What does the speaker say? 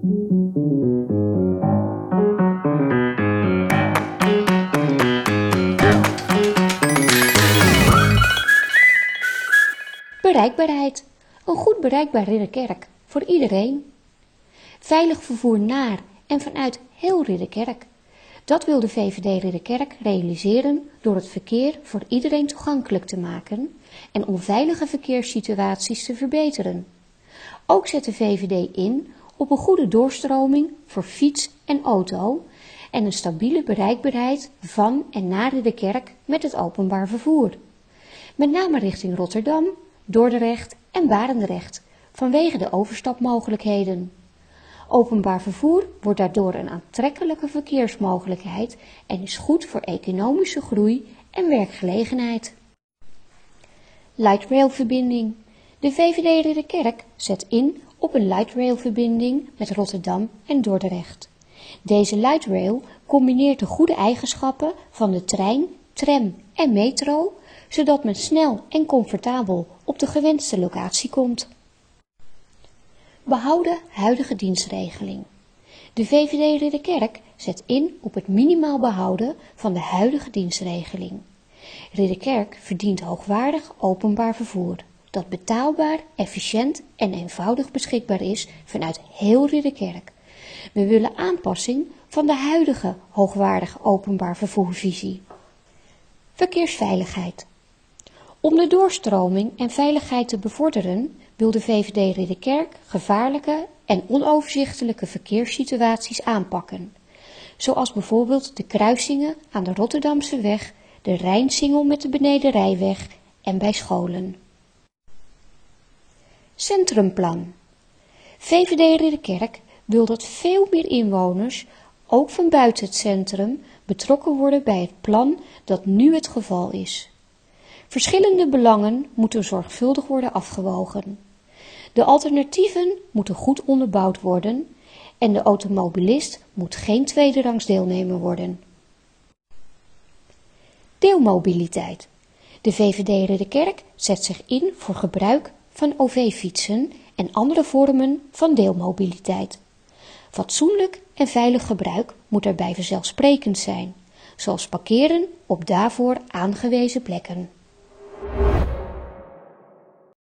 Bereikbaarheid. Een goed bereikbaar Ridderkerk voor iedereen. Veilig vervoer naar en vanuit heel Ridderkerk. Dat wil de VVD Ridderkerk realiseren door het verkeer voor iedereen toegankelijk te maken en onveilige verkeerssituaties te verbeteren. Ook zet de VVD in op een goede doorstroming voor fiets en auto en een stabiele bereikbaarheid van en naar Ridderkerk met het openbaar vervoer. Met name richting Rotterdam, Dordrecht en Barendrecht vanwege de overstapmogelijkheden. Openbaar vervoer wordt daardoor een aantrekkelijke verkeersmogelijkheid en is goed voor economische groei en werkgelegenheid. Lightrailverbinding. De VVD Ridderkerk zet in op een lightrailverbinding met Rotterdam en Dordrecht. Deze lightrail combineert de goede eigenschappen van de trein, tram en metro, zodat men snel en comfortabel op de gewenste locatie komt. Behouden huidige dienstregeling. De VVD Ridderkerk zet in op het minimaal behouden van de huidige dienstregeling. Ridderkerk verdient hoogwaardig openbaar vervoer, dat betaalbaar, efficiënt en eenvoudig beschikbaar is vanuit heel Ridderkerk. We willen aanpassing van de huidige hoogwaardig openbaar vervoervisie. Verkeersveiligheid. Om de doorstroming en veiligheid te bevorderen wil de VVD Ridderkerk gevaarlijke en onoverzichtelijke verkeerssituaties aanpakken, zoals bijvoorbeeld de kruisingen aan de Rotterdamse weg, de Rijnsingel met de benedenrijweg en bij scholen. Centrumplan. VVD Ridderkerk wil dat veel meer inwoners, ook van buiten het centrum, betrokken worden bij het plan dat nu het geval is. Verschillende belangen moeten zorgvuldig worden afgewogen. De alternatieven moeten goed onderbouwd worden en de automobilist moet geen tweederangs deelnemer worden. Deelmobiliteit. De VVD Ridderkerk zet zich in voor gebruik van OV-fietsen en andere vormen van deelmobiliteit. Fatsoenlijk en veilig gebruik moet daarbij vanzelfsprekend zijn, zoals parkeren op daarvoor aangewezen plekken.